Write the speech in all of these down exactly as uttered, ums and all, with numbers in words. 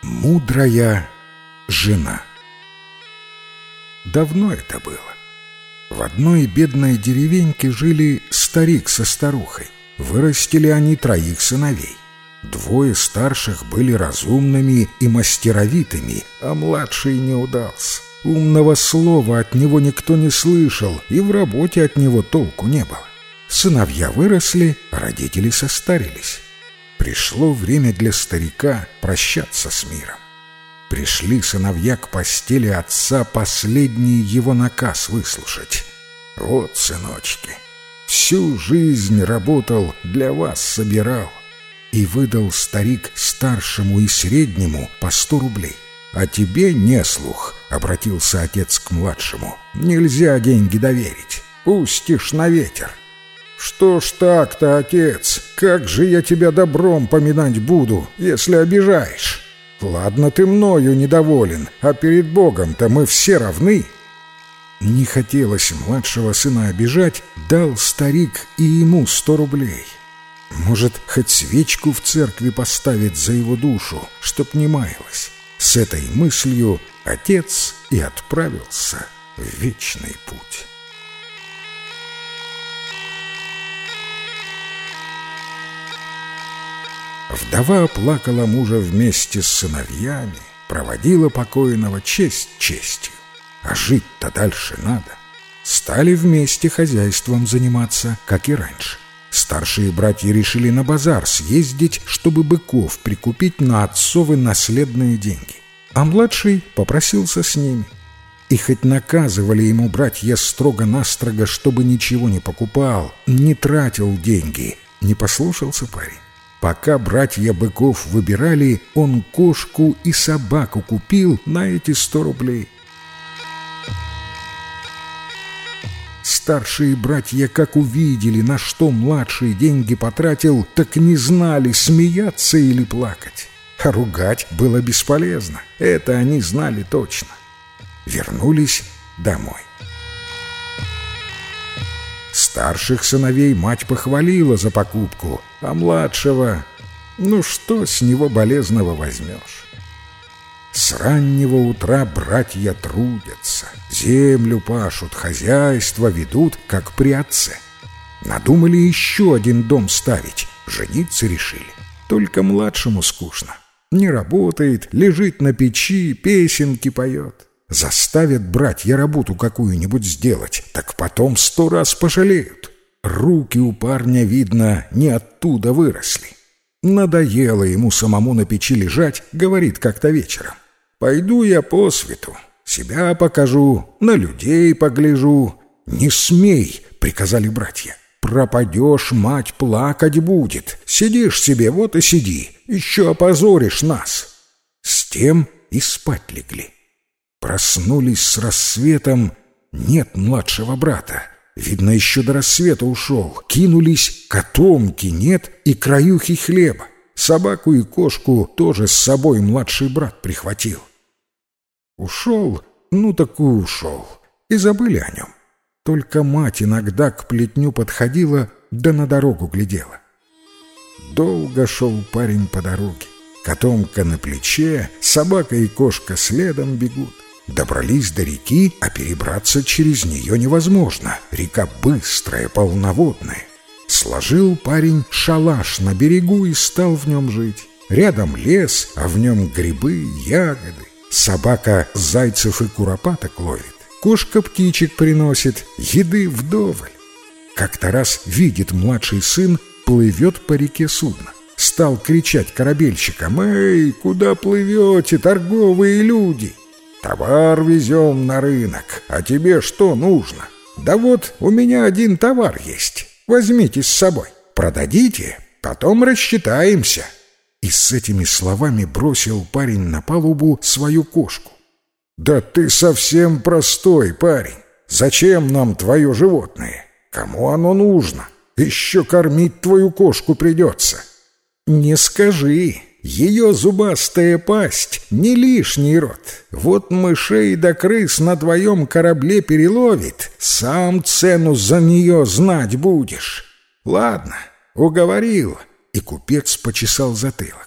Мудрая жена. Давно это было. В одной бедной деревеньке жили старик со старухой. Вырастили они троих сыновей. Двое старших были разумными и мастеровитыми, а младший не удался. Умного слова от него никто не слышал, и в работе от него толку не было. Сыновья выросли, а родители состарились. Пришло время для старика прощаться с миром. Пришли сыновья к постели отца последний его наказ выслушать. «Вот, сыночки, всю жизнь работал, для вас собирал». И выдал старик старшему и среднему по сто рублей. «А тебе не слух», — обратился отец к младшему. «Нельзя деньги доверить, пустишь на ветер». «Что ж так-то, отец? Как же я тебя добром поминать буду, если обижаешь? Ладно, ты мною недоволен, а перед Богом-то мы все равны». Не хотелось младшего сына обижать, дал старик и ему сто рублей. Может, хоть свечку в церкви поставить за его душу, чтоб не маялась. С этой мыслью отец и отправился в вечный путь. Вдова оплакала мужа вместе с сыновьями, проводила покойного честь честью. А жить-то дальше надо. Стали вместе хозяйством заниматься, как и раньше. Старшие братья решили на базар съездить, чтобы быков прикупить на отцовы наследные деньги. А младший попросился с ними. И хоть наказывали ему братья строго-настрого, чтобы ничего не покупал, не тратил деньги, не послушался парень. Пока братья быков выбирали, он кошку и собаку купил на эти сто рублей. Старшие братья, как увидели, на что младший деньги потратил, так не знали, смеяться или плакать. А ругать было бесполезно, это они знали точно. Вернулись домой. Старших сыновей мать похвалила за покупку, а младшего, ну что с него болезного возьмешь? С раннего утра братья трудятся, землю пашут, хозяйство ведут, как при отце. Надумали еще один дом ставить, жениться решили. Только младшему скучно. Не работает, лежит на печи, песенки поет. Заставят братья работу какую-нибудь сделать, так потом сто раз пожалеют. Руки у парня, видно, не оттуда выросли. Надоело ему самому на печи лежать, говорит как-то вечером. «Пойду я по свету, себя покажу, на людей погляжу». «Не смей», — приказали братья. «Пропадешь, мать плакать будет. Сидишь себе, вот и сиди, еще опозоришь нас». С тем и спать легли. Проснулись с рассветом, нет младшего брата. Видно, еще до рассвета ушел. Кинулись, котомки нет и краюхи хлеба. Собаку и кошку тоже с собой младший брат прихватил. Ушел, ну так и ушел, и забыли о нем. Только мать иногда к плетню подходила, да на дорогу глядела. Долго шел парень по дороге. Котомка на плече, собака и кошка следом бегут. Добрались до реки, а перебраться через нее невозможно. Река быстрая, полноводная. Сложил парень шалаш на берегу и стал в нем жить. Рядом лес, а в нем грибы, ягоды. Собака зайцев и куропаток ловит. Кошка птичек приносит, еды вдоволь. Как-то раз видит младший сын, плывет по реке судно. Стал кричать корабельщикам: «Эй, куда плывете, торговые люди? Товар везем на рынок, а тебе что нужно? Да вот у меня один товар есть, возьмите с собой, продадите, потом рассчитаемся». И с этими словами бросил парень на палубу свою кошку. «Да ты совсем простой парень, зачем нам твое животное? Кому оно нужно? Еще кормить твою кошку придется». «Не скажи, ее зубастая пасть не лишний род. Вот мышей да крыс на твоем корабле переловит, сам цену за нее знать будешь. Ладно, уговорил». И купец почесал затылок.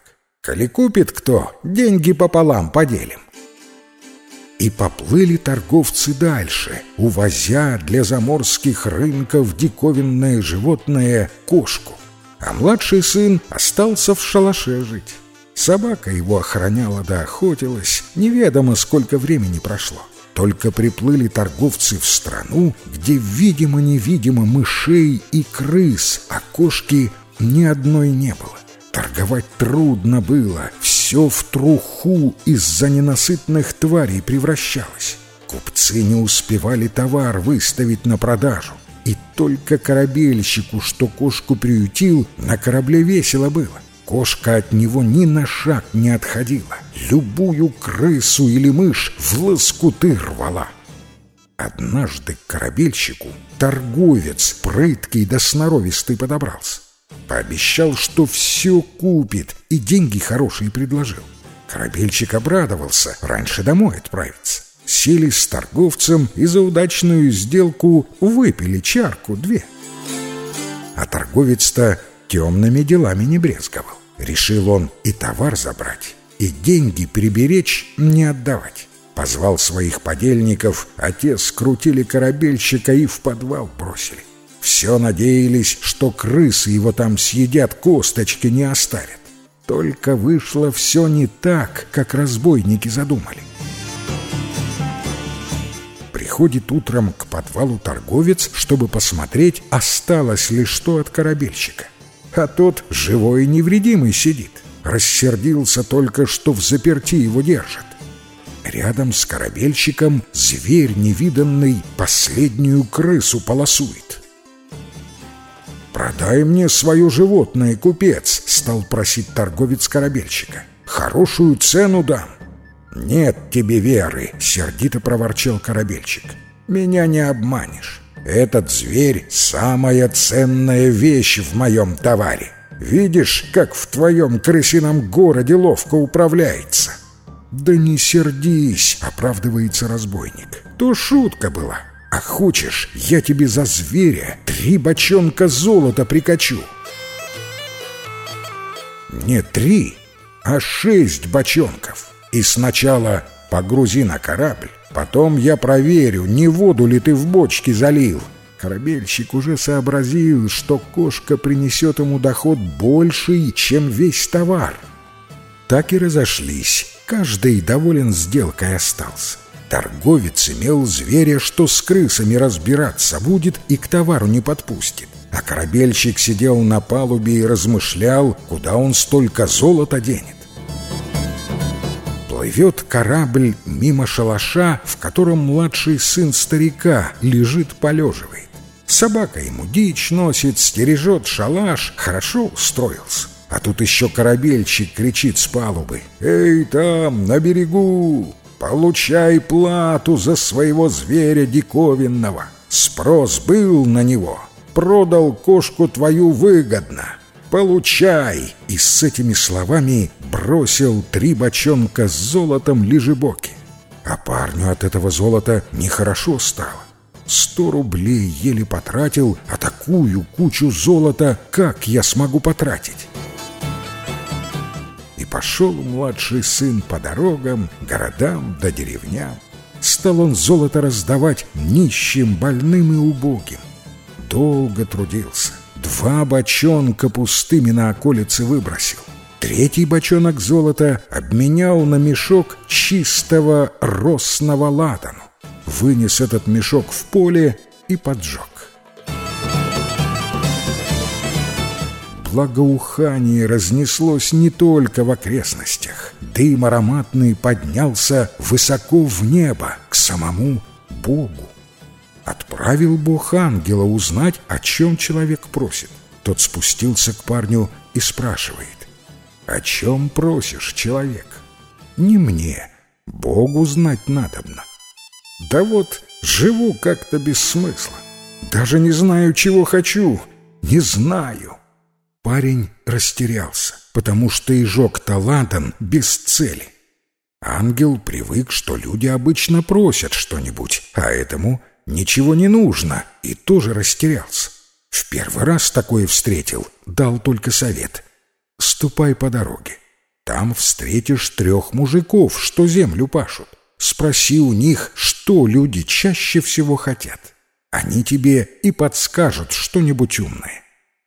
Коли купит кто, деньги пополам поделим». И поплыли торговцы дальше, увозя для заморских рынков диковинное животное — кошку. А младший сын остался в шалаше жить. Собака его охраняла да охотилась, неведомо сколько времени прошло. Только приплыли торговцы в страну, где видимо-невидимо мышей и крыс, а кошки ни одной не было. Торговать трудно было, все в труху из-за ненасытных тварей превращалось. Купцы не успевали товар выставить на продажу. И только корабельщику, что кошку приютил, на корабле весело было. Кошка от него ни на шаг не отходила, любую крысу или мышь в лоскуты рвала. Однажды к корабельщику торговец прыткий да сноровистый подобрался. Пообещал, что все купит, и деньги хорошие предложил. Корабельщик обрадовался, раньше домой отправиться. Сели с торговцем и за удачную сделку выпили чарку-две. А торговец-то темными делами не брезговал. Решил он и товар забрать, и деньги приберечь, не отдавать. Позвал своих подельников, а те скрутили корабельщика и в подвал бросили. Все надеялись, что крысы его там съедят, косточки не оставят. Только вышло все не так, как разбойники задумали. Приходит утром к подвалу торговец, чтобы посмотреть, осталось ли что от корабельщика. А тот живой и невредимый сидит. Рассердился только, что взаперти его держат. Рядом с корабельщиком зверь невиданный последнюю крысу полосует. «Продай мне свое животное, купец», — стал просить торговец корабельщика. «Хорошую цену дам». «Нет тебе веры», — сердито проворчал корабельщик. «Меня не обманешь. Этот зверь — самая ценная вещь в моем товаре. Видишь, как в твоем крысином городе ловко управляется». «Да не сердись», — оправдывается разбойник. «То шутка была. А хочешь, я тебе за зверя три бочонка золота прикачу?» «Не три, а шесть бочонков. И сначала погрузи на корабль, потом я проверю, не воду ли ты в бочке залил». Корабельщик уже сообразил, что кошка принесет ему доход больший, чем весь товар. Так и разошлись, каждый доволен сделкой остался. Торговец имел зверя, что с крысами разбираться будет и к товару не подпустит. А корабельщик сидел на палубе и размышлял, куда он столько золота денет. Плывет корабль мимо шалаша, в котором младший сын старика лежит, полеживает. Собака ему дичь носит, стережет шалаш, хорошо устроился. А тут еще корабельщик кричит с палубы: «Эй, там, на берегу! Получай плату за своего зверя диковинного! Спрос был на него, продал кошку твою выгодно! Получай!» И с этими словами бросил три бочонка с золотом лежебоки. А парню от этого золота нехорошо стало. Сто рублей еле потратил, а такую кучу золота как я смогу потратить? И пошел младший сын по дорогам, городам да деревням. Стал он золото раздавать нищим, больным и убогим. Долго трудился. Два бочонка пустыми на околице выбросил. Третий бочонок золота обменял на мешок чистого росного ладану. Вынес этот мешок в поле и поджег. Благоухание разнеслось не только в окрестностях. Дым ароматный поднялся высоко в небо, к самому Богу. Отправил Бог ангела узнать, о чем человек просит. Тот спустился к парню и спрашивает: «О чем просишь, человек?» «Не мне, Богу знать надобно». «Да вот живу как-то без смысла. Даже не знаю, чего хочу. Не знаю». Парень растерялся, потому что и жег-то ладан без цели. Ангел привык, что люди обычно просят что-нибудь, а этому ничего не нужно, и тоже растерялся. В первый раз такое встретил, дал только совет: «Ступай по дороге. Там встретишь трех мужиков, что землю пашут. Спроси у них, что люди чаще всего хотят. Они тебе и подскажут что-нибудь умное».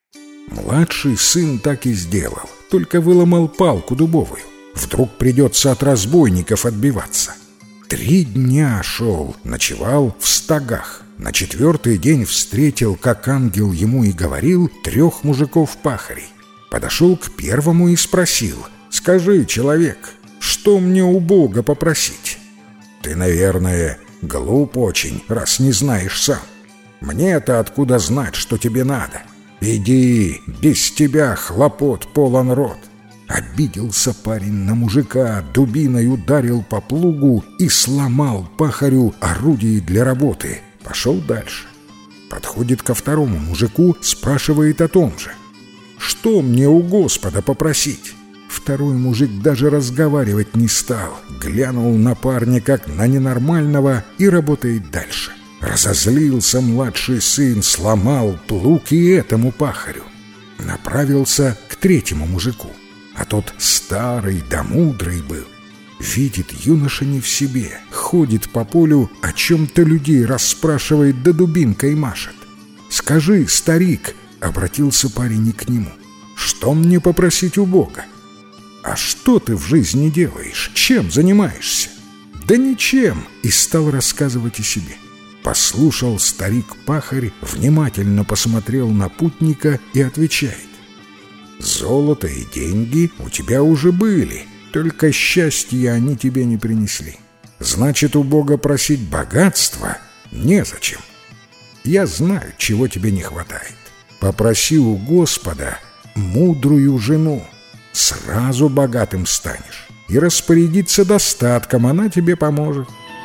Младший сын так и сделал, только выломал палку дубовую. Вдруг придется от разбойников отбиваться. Три дня шел, ночевал в стогах. На четвертый день встретил, как ангел ему и говорил, трех мужиков-пахарей. Подошел к первому и спросил: «Скажи, человек, что мне у Бога попросить?» «Ты, наверное, глуп очень, раз не знаешь сам. Мне-то откуда знать, что тебе надо? Иди, без тебя хлопот полон рот». Обиделся парень на мужика, дубиной ударил по плугу и сломал пахарю орудие для работы. Пошел дальше. Подходит ко второму мужику, спрашивает о том же. «Что мне у Господа попросить?» Второй мужик даже разговаривать не стал, глянул на парня как на ненормального и работает дальше. Разозлился младший сын, сломал плуг и этому пахарю. Направился к третьему мужику, а тот старый да мудрый был. Видит, юноша не в себе, ходит по полю, о чем-то людей расспрашивает да дубинкой машет. «Скажи, старик», — обратился парень и к нему, — «что мне попросить у Бога?» «А что ты в жизни делаешь? Чем занимаешься?» «Да ничем», — и стал рассказывать о себе. Послушал старик-пахарь, внимательно посмотрел на путника и отвечает: «Золото и деньги у тебя уже были, только счастья они тебе не принесли. Значит, у Бога просить богатства незачем. Я знаю, чего тебе не хватает. Попроси у Господа мудрую жену. Сразу богатым станешь, и распорядиться достатком она тебе поможет».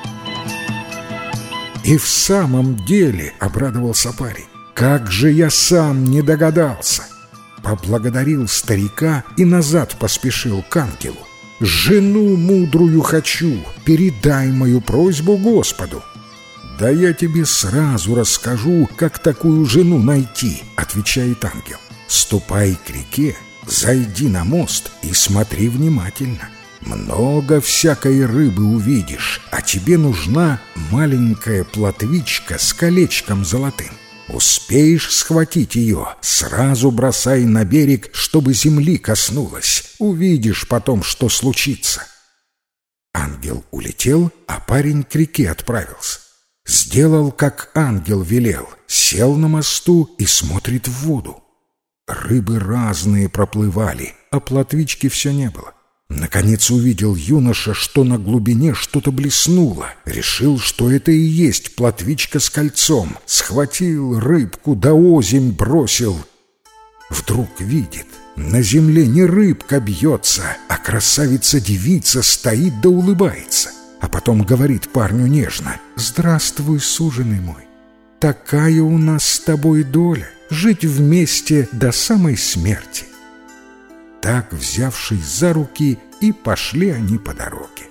И в самом деле обрадовался парень: «Как же я сам не догадался!» Поблагодарил старика и назад поспешил к ангелу. «Жену мудрую хочу, передай мою просьбу Господу». «Да я тебе сразу расскажу, как такую жену найти», — отвечает ангел. «Ступай к реке, зайди на мост и смотри внимательно. Много всякой рыбы увидишь, а тебе нужна маленькая плотвичка с колечком золотым. Успеешь схватить ее, сразу бросай на берег, чтобы земли коснулась. Увидишь потом, что случится». Ангел улетел, а парень к реке отправился. Сделал, как ангел велел, сел на мосту и смотрит в воду. Рыбы разные проплывали, а плотвички все не было. Наконец увидел юноша, что на глубине что-то блеснуло. Решил, что это и есть плотвичка с кольцом. Схватил рыбку, да озимь бросил. Вдруг видит, на земле не рыбка бьется, а красавица-девица стоит да улыбается. А потом говорит парню нежно: «Здравствуй, суженый мой. Такая у нас с тобой доля — жить вместе до самой смерти». Так, взявшись за руки, и пошли они по дороге.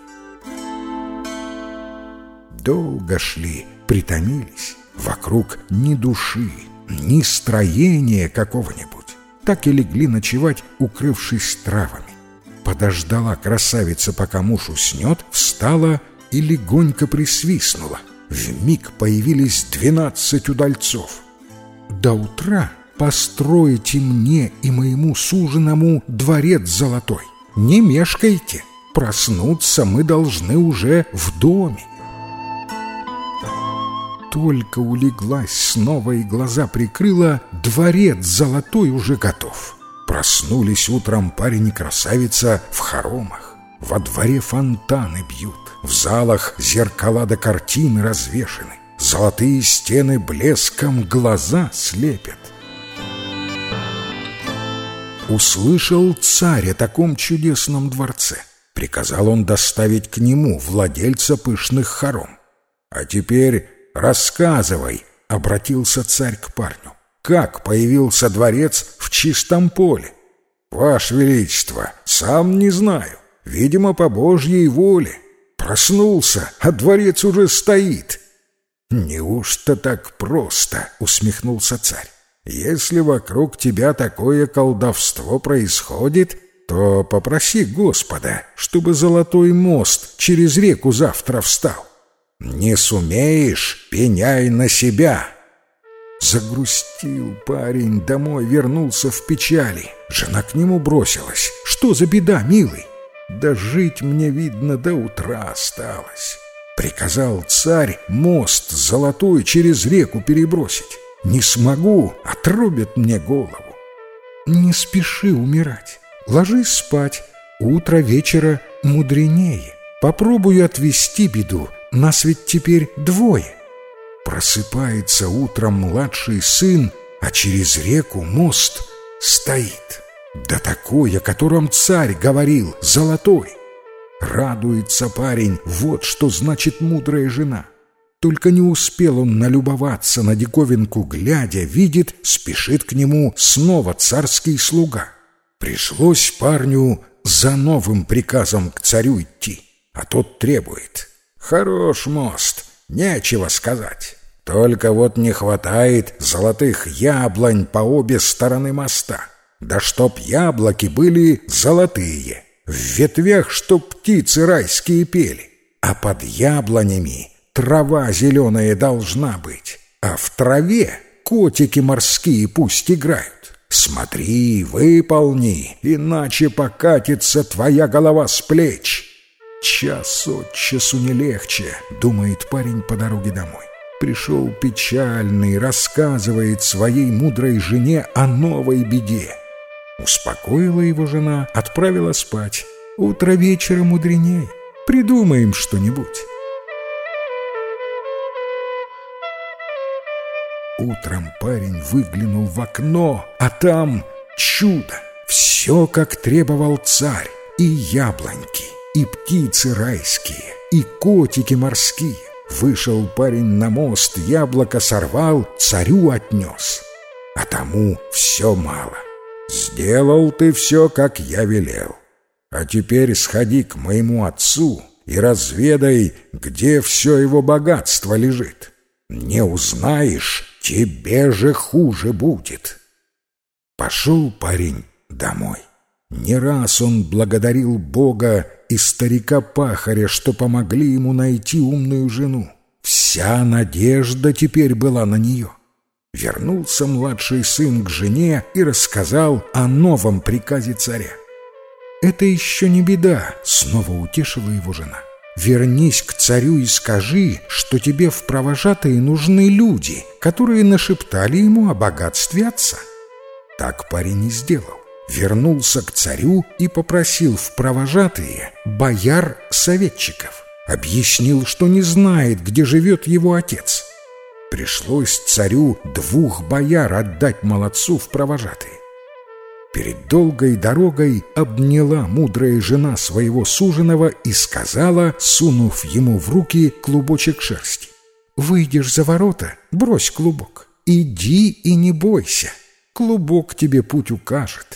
Долго шли, притомились. Вокруг ни души, ни строения какого-нибудь. Так и легли ночевать, укрывшись травами. Подождала красавица, пока муж уснет, встала и легонько присвистнула. Вмиг появились двенадцать удальцов. «До утра постройте мне и моему суженому дворец золотой. Не мешкайте, проснуться мы должны уже в доме». Только улеглась снова и глаза прикрыла, дворец золотой уже готов. Проснулись утром парень и красавица в хоромах. Во дворе фонтаны бьют, в залах зеркала да картины развешаны. Золотые стены блеском глаза слепят. Услышал царь о таком чудесном дворце. Приказал он доставить к нему владельца пышных хором. «А теперь рассказывай», — обратился царь к парню, «как появился дворец в чистом поле?» «Ваше Величество, сам не знаю. Видимо, по Божьей воле. Проснулся, а дворец уже стоит». «Неужто так просто?» — усмехнулся царь. «Если вокруг тебя такое колдовство происходит, то попроси Господа, чтобы золотой мост через реку завтра встал. Не сумеешь — пеняй на себя». Загрустил парень, домой вернулся в печали. Жена к нему бросилась. «Что за беда, милый?» «Да жить мне, видно, до утра осталось». Приказал царь мост золотой через реку перебросить. «Не смогу, отрубят мне голову». «Не спеши умирать, ложись спать. Утро вечера мудренее. Попробую отвести беду, нас ведь теперь двое». Просыпается утром младший сын, а через реку мост стоит. Да такой, о котором царь говорил, золотой. Радуется парень, вот что значит мудрая жена. Только не успел он налюбоваться на диковинку, глядя, видит, спешит к нему снова царский слуга. Пришлось парню за новым приказом к царю идти, а тот требует: «Хорош мост, нечего сказать. Только вот не хватает золотых яблонь по обе стороны моста. Да чтоб яблоки были золотые, в ветвях чтоб птицы райские пели, а под яблонями трава зеленая должна быть, а в траве котики морские пусть играют. Смотри, выполни, иначе покатится твоя голова с плеч». Час от часу не легче, думает парень по дороге домой. Пришел печальный, рассказывает своей мудрой жене о новой беде. Успокоила его жена, отправила спать. Утро вечера мудренее. Придумаем что-нибудь. Утром парень выглянул в окно, а там чудо. Все, как требовал царь. И яблоньки, и птицы райские, и котики морские. Вышел парень на мост, яблоко сорвал, царю отнес. А тому все мало. «Сделал ты все, как я велел. А теперь сходи к моему отцу и разведай, где все его богатство лежит. Не узнаешь, тебе же хуже будет». Пошел парень домой. Не раз он благодарил Бога и старика-пахаря, что помогли ему найти умную жену. Вся надежда теперь была на нее. Вернулся младший сын к жене и рассказал о новом приказе царя. «Это еще не беда», — снова утешила его жена. «Вернись к царю и скажи, что тебе в провожатые нужны люди, которые нашептали ему о богатстве отца». Так парень и сделал. Вернулся к царю и попросил в провожатые бояр-советчиков. Объяснил, что не знает, где живет его отец. Пришлось царю двух бояр отдать молодцу в провожатые. Перед долгой дорогой обняла мудрая жена своего суженого и сказала, сунув ему в руки клубочек шерсти: «Выйдешь за ворота, брось клубок. Иди и не бойся, клубок тебе путь укажет».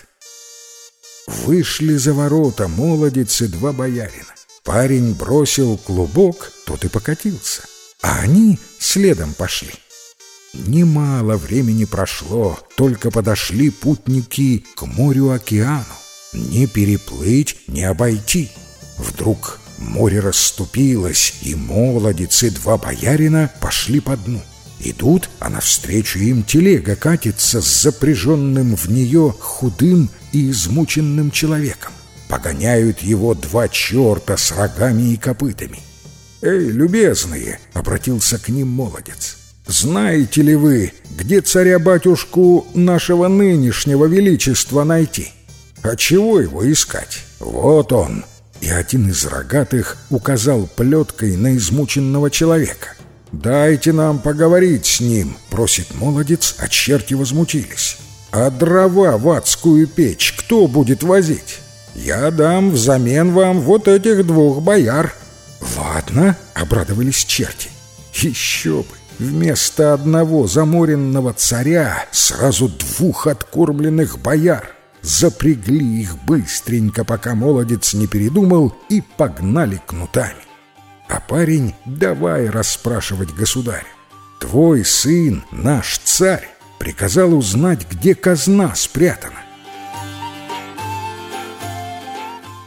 Вышли за ворота молодец и два боярина. Парень бросил клубок, тот и покатился, а они следом пошли. Немало времени прошло, только подошли путники к морю-океану. Не переплыть, не обойти. Вдруг море расступилось, и молодец и два боярина пошли по дну. Идут, а навстречу им телега катится с запряженным в нее худым и измученным человеком. Погоняют его два черта с рогами и копытами. «Эй, любезные!» — обратился к ним молодец. «Знаете ли вы, где царя-батюшку нашего нынешнего величества найти? А чего его искать? Вот он!» И один из рогатых указал плеткой на измученного человека. «Дайте нам поговорить с ним», — просит молодец, а черти возмутились. «А дрова в адскую печь кто будет возить? Я дам взамен вам вот этих двух бояр». «Ладно», — обрадовались черти. Еще бы! Вместо одного заморенного царя сразу двух откормленных бояр. Запрягли их быстренько, пока молодец не передумал, и погнали кнутами. А парень давай расспрашивать государя. «Твой сын, наш царь, приказал узнать, где казна спрятана».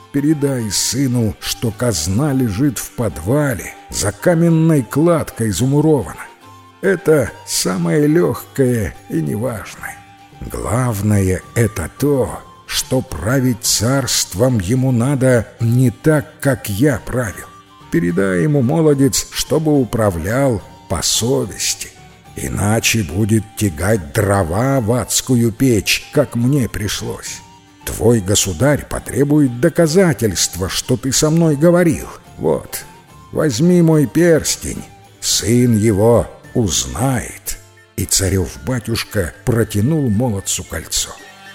Передай сыну, что казна лежит в подвале, за каменной кладкой замурована. Это самое легкое и неважное. Главное — это то, что править царством ему надо не так, как я правил. Передай ему, молодец, чтобы управлял по совести. Иначе будет тягать дрова в адскую печь, как мне пришлось. Твой государь потребует доказательства, что ты со мной говорил. Вот, возьми мой перстень, сын его узнает». И царев-батюшка протянул молодцу кольцо.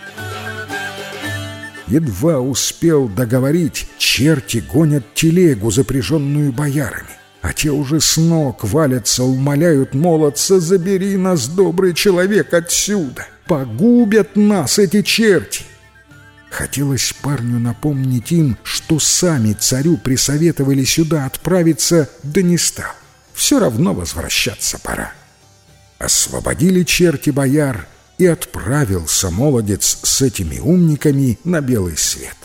Едва успел договорить, черти гонят телегу, запряженную боярами. А те уже с ног валятся, умоляют молодца: «Забери нас, добрый человек, отсюда! Погубят нас эти черти!» Хотелось парню напомнить им, что сами царю присоветовали сюда отправиться, да не стал. Все равно возвращаться пора. Освободили черти бояр, и отправился молодец с этими умниками на белый свет.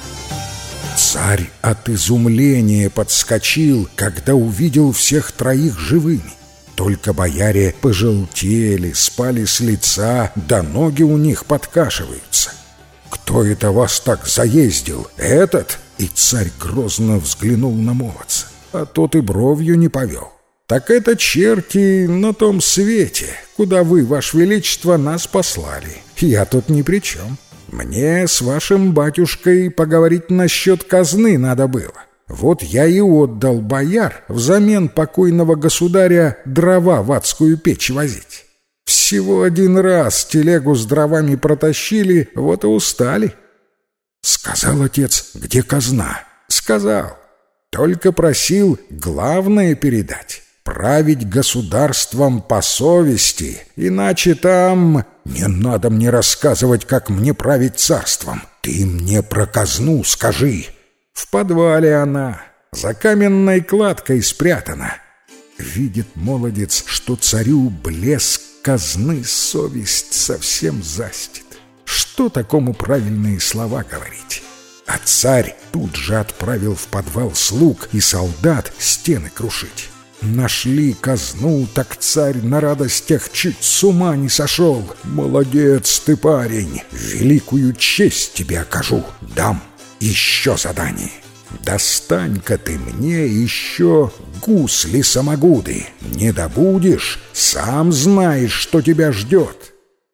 Царь от изумления подскочил, когда увидел всех троих живыми. Только бояре пожелтели, спали с лица, да ноги у них подкашиваются. «Кто это вас так заездил? Этот?» И царь грозно взглянул на молодца, а тот и бровью не повел. «Так это черти на том свете, куда вы, ваше величество, нас послали. Я тут ни при чем. Мне с вашим батюшкой поговорить насчет казны надо было. Вот я и отдал бояр взамен покойного государя дрова в адскую печь возить. Всего один раз телегу с дровами протащили, вот и устали». «Сказал отец, где казна?» «Сказал. Только просил главное передать. Править государством по совести, иначе там...» «Не надо мне рассказывать, как мне править царством. Ты мне про казну скажи». «В подвале она, за каменной кладкой спрятана». Видит молодец, что царю блеск казны совесть совсем застит. Что такому правильные слова говорить? А царь тут же отправил в подвал слуг и солдат стены крушить. Нашли казну, так царь на радостях чуть с ума не сошел. «Молодец ты, парень, великую честь тебе окажу. Дам еще задание. Достань-ка ты мне еще гусли-самогуды. Не добудешь, сам знаешь, что тебя ждет».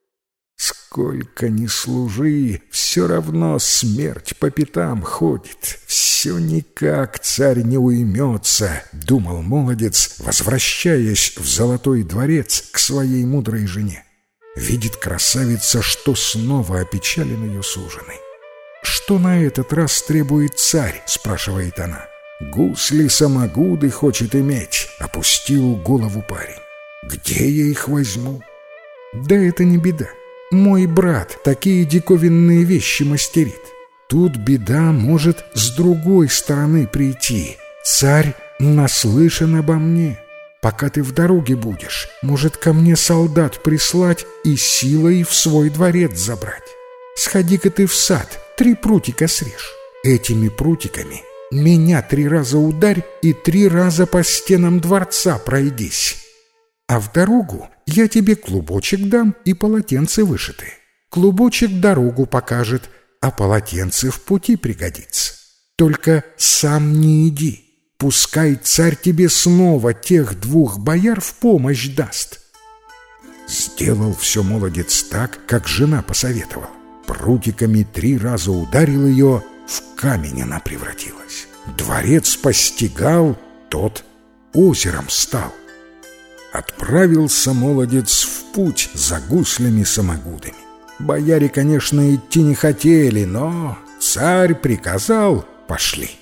Сколько ни служи, все равно смерть по пятам ходит. Все никак царь не уймется, думал молодец, возвращаясь в золотой дворец к своей мудрой жене. Видит красавица, что снова опечален ее суженый. «Что на этот раз требует царь?» — спрашивает она. «Гусли-самогуды хочет иметь», — опустил голову парень. «Где я их возьму?» «Да это не беда. Мой брат такие диковинные вещи мастерит. Тут беда может с другой стороны прийти. Царь наслышан обо мне. Пока ты в дороге будешь, может ко мне солдат прислать и силой в свой дворец забрать. Сходи-ка ты в сад, три прутика срежь. Этими прутиками меня три раза ударь и три раза по стенам дворца пройдись. А в дорогу я тебе клубочек дам и полотенце вышитые. Клубочек дорогу покажет, а полотенце в пути пригодится. Только сам не иди. Пускай царь тебе снова тех двух бояр в помощь даст». Сделал все молодец так, как жена посоветовала. Прутиками три раза ударил ее, в камень она превратилась. Дворец постигал, тот озером стал. Отправился молодец в путь за гуслями-самогудами. Бояре, конечно, идти не хотели, но царь приказал — пошли.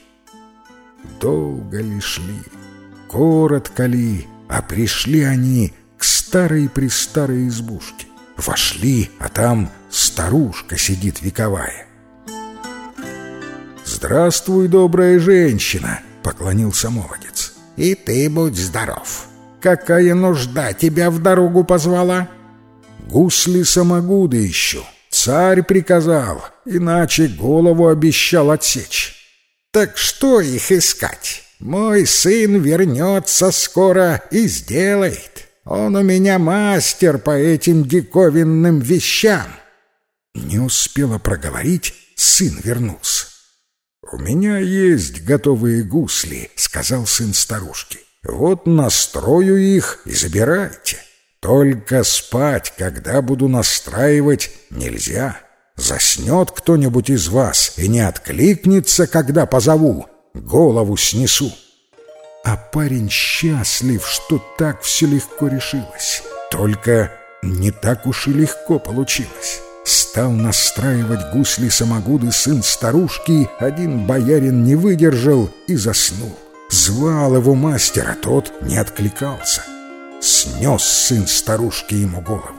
Долго ли шли, коротко ли, а пришли они к старой-престарой избушке. Вошли, а там старушка сидит вековая. «Здравствуй, добрая женщина!» — поклонился молодец. «И ты будь здоров! Какая нужда тебя в дорогу позвала?» «Гусли-самогуды ищу. Царь приказал, иначе голову обещал отсечь». Так что их искать? Мой сын вернется скоро и сделает. Он у меня мастер по этим диковинным вещам». Не успела проговорить, сын вернулся. «У меня есть готовые гусли», — сказал сын старушки. «Вот настрою их и забирайте. Только спать, когда буду настраивать, нельзя. Заснет кто-нибудь из вас и не откликнется, когда позову, голову снесу». А парень счастлив, что так все легко решилось. Только не так уж и легко получилось. Стал настраивать гусли-самогуды сын старушки, один боярин не выдержал и заснул. Звал его мастер, а тот не откликался. Снес сын старушки ему голову.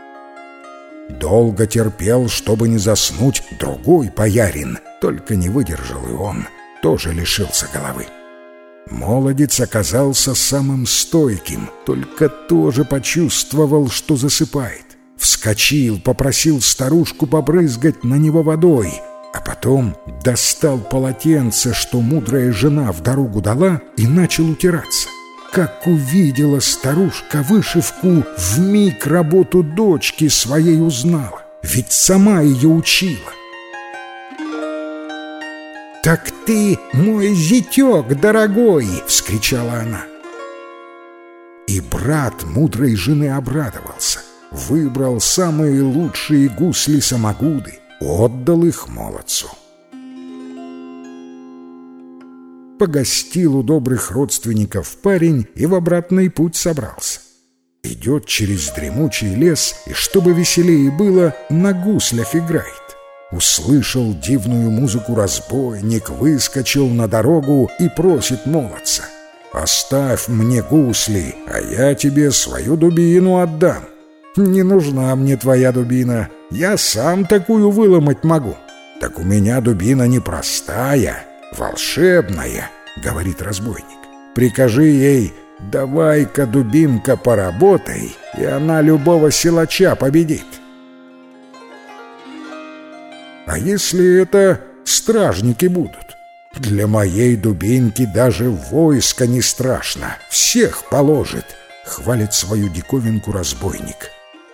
Долго терпел, чтобы не заснуть, другой боярин, только не выдержал и он, тоже лишился головы. Молодец оказался самым стойким, только тоже почувствовал, что засыпает. Вскочил, попросил старушку побрызгать на него водой, а потом достал полотенце, что мудрая жена в дорогу дала, и начал утираться. Как увидела старушка вышивку, вмиг работу дочки своей узнала, ведь сама ее учила. «Так ты мой зятек дорогой!» — вскричала она. И брат мудрой жены обрадовался, выбрал самые лучшие гусли-самогуды, отдал их молодцу. Погостил у добрых родственников парень и в обратный путь собрался. Идет через дремучий лес, и чтобы веселее было, на гуслях играет. Услышал дивную музыку разбойник, выскочил на дорогу и просит молодца: «Оставь мне гусли, а я тебе свою дубину отдам». «Не нужна мне твоя дубина, я сам такую выломать могу». «Так у меня дубина не простая, волшебная», — говорит разбойник. «Прикажи ей: давай-ка, дубинка, поработай, и она любого силача победит». «А если это стражники будут? Для моей дубинки даже войско не страшно, всех положит», — хвалит свою диковинку разбойник.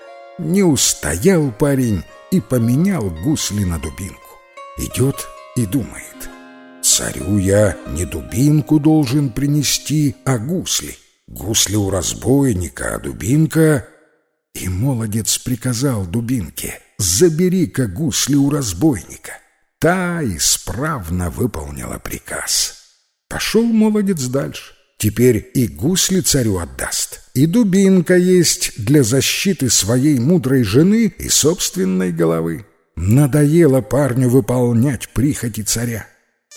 Не устоял парень и поменял гусли на дубинку. Идет и думает: царю я не дубинку должен принести, а гусли. Гусли у разбойника, а дубинка... И молодец приказал дубинке: забери-ка гусли у разбойника. Та исправно выполнила приказ. Пошел молодец дальше. Теперь и гусли царю отдаст, и дубинка есть для защиты своей мудрой жены и собственной головы. Надоело парню выполнять прихоти царя.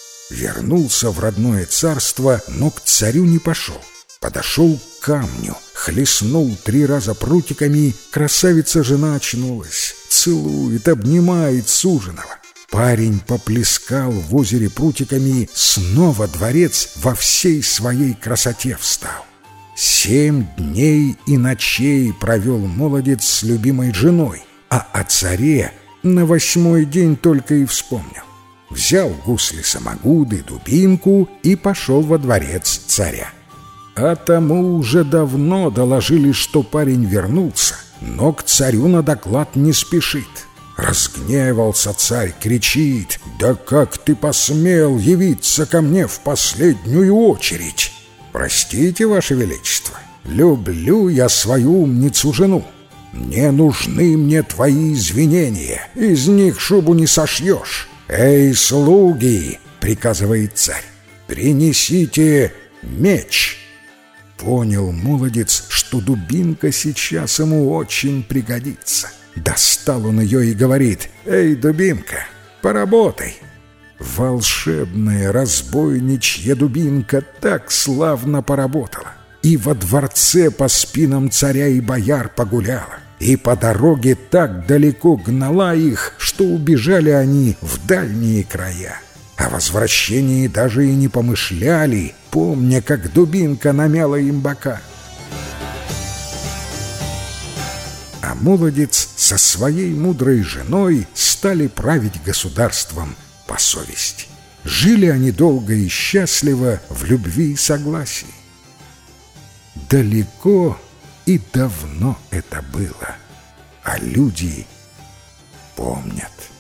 Вернулся в родное царство, но к царю не пошел. Подошел к камню, хлестнул три раза прутиками, красавица-жена очнулась, целует, обнимает суженого. Парень поплескал в озере прутиками, снова дворец во всей своей красоте встал. Семь дней и ночей провел молодец с любимой женой, а о царе на восьмой день только и вспомнил. Взял гусли-самогуды, дубинку и пошел во дворец царя. А тому уже давно доложили, что парень вернулся, но к царю на доклад не спешит. Разгневался царь, кричит: «Да как ты посмел явиться ко мне в последнюю очередь? Простите, ваше величество, люблю я свою умницу-жену. Не нужны мне твои извинения, из них шубу не сошьешь. Эй, слуги!» — приказывает царь. «Принесите меч». Понял молодец, что дубинка сейчас ему очень пригодится. Достал он ее и говорит: «Эй, дубинка, поработай». Волшебная разбойничья дубинка так славно поработала, и во дворце по спинам царя и бояр погуляла, и по дороге так далеко гнала их, что убежали они в дальние края. О возвращении даже и не помышляли, помня, как дубинка намяла им бока. А молодец со своей мудрой женой стали править государством по совести. Жили они долго и счастливо в любви и согласии. Далеко и давно это было, а люди помнят.